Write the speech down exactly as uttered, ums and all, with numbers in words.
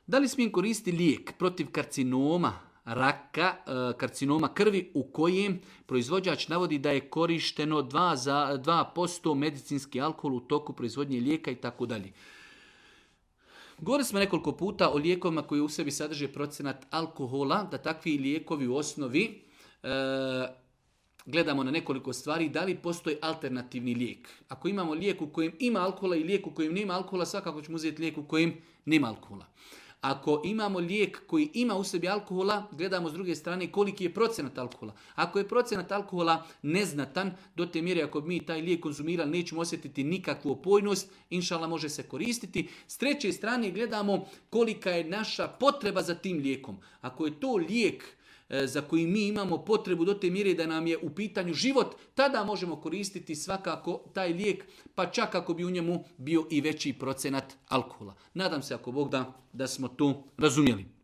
Da li smijem koristiti lijek protiv karcinoma, raka, karcinoma krvi u kojem proizvođač navodi da je korišteno dva posto medicinski alkohol u toku proizvodnje lijeka i tako dalje. Govorili smo nekoliko puta o lijekovima koji u sebi sadrže procenat alkohola, da takvi lijekovi u osnovi e, gledamo na nekoliko stvari, da li postoji alternativni lijek. Ako imamo lijek u kojem ima alkohola i lijek u kojem nema alkohola, svakako ćemo uzeti lijek u kojem nema alkohola. Ako imamo lijek koji ima u sebi alkohola, gledamo s druge strane koliki je procenat alkohola. Ako je procenat alkohola neznatan, do te mjere ako bi mi taj lijek konzumirali nećemo osjetiti nikakvu opojnost, inšala može se koristiti. S treće strane gledamo kolika je naša potreba za tim lijekom. Ako je to lijek za koji mi imamo potrebu do te mjere da nam je u pitanju život, tada možemo koristiti svakako taj lijek, pa čak ako bi u njemu bio i veći procenat alkohola. Nadam se ako Bog da, da smo to razumjeli.